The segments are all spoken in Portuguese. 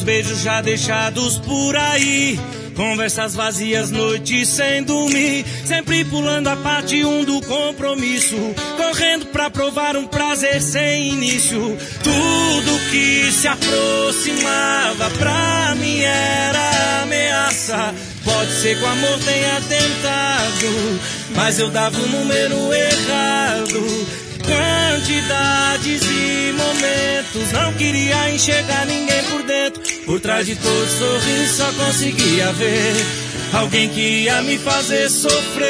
beijos já deixados por aí, conversas vazias, noites sem dormir, sempre pulando a parte 1 do compromisso, correndo pra provar um prazer sem início. Tudo que se aproximava pra mim era ameaça. Pode ser que o amor tenha tentado, mas eu dava o número errado. Quantidades e momentos, não queria enxergar ninguém por dentro. Por trás de todo sorriso só conseguia ver alguém que ia me fazer sofrer.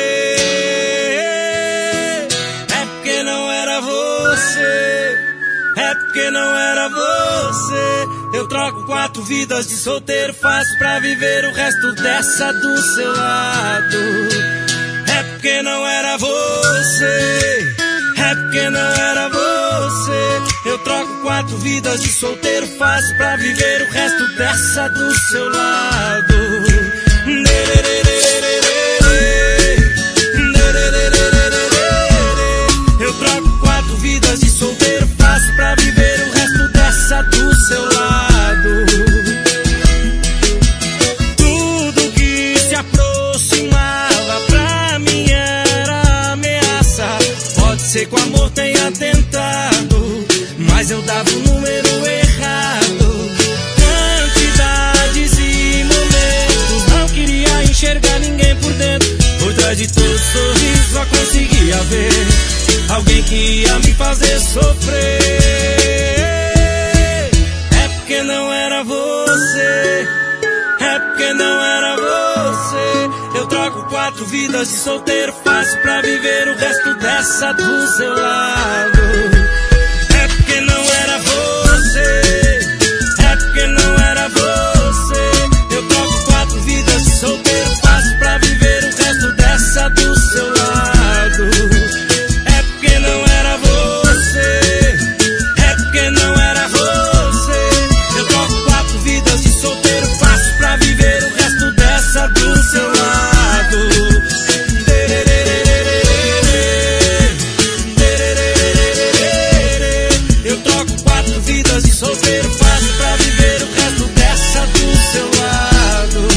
É porque não era você, é porque não era você. Eu troco 4 vidas de solteiro, faço pra viver o resto dessa do seu lado. É porque não era você, é porque não era você. Eu troco 4 vidas de solteiro, faço pra viver o resto dessa do seu lado. Eu troco 4 vidas de solteiro, faço pra viver o resto dessa do seu lado. Tudo que se aproximava pra mim era ameaça. Pode ser que o amor tenha tentado, mas eu dava o número errado. Quantidades e momentos, não queria enxergar ninguém por dentro. Por trás de todo sorriso só conseguia ver alguém que ia me fazer sofrer. É porque não era você, é porque não era você. Eu troco 4 vidas de solteiro, faço pra viver o resto dessa do seu lado. É porque não era você, é porque não era você. Eu troco 4 vidas de solteiro, faço pra viver o resto dessa do seu lado. É porque não era você, é porque não era você. Eu troco 4 vidas de solteiro, faço pra viver o resto dessa do seu lado. Eu troco 4 vidas de solteiro, faço pra viver o resto dessa do seu lado.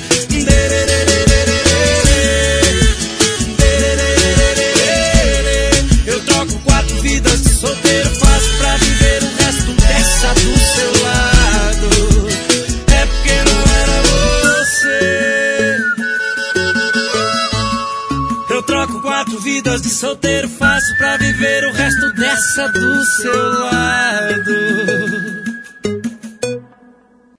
Eu troco 4 vidas de solteiro, faço pra viver o resto dessa do seu lado. É porque não era você. Eu troco 4 vidas de solteiro, faço pra viver o resto dessa do seu lado.